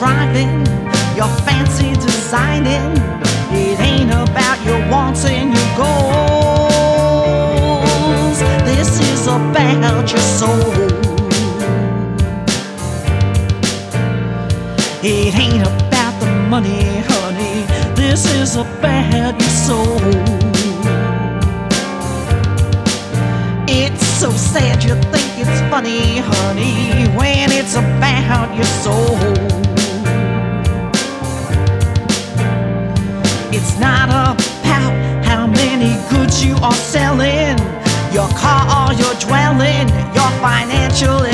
driving, your fancy designing. It ain't about your wants and your goals. This is about your soul. It ain't about the money, honey. This is about your soul. It's so sad you think it's funny, honey, when it's about your soul. It's not about how many goods you are selling, your car or your dwelling, your financial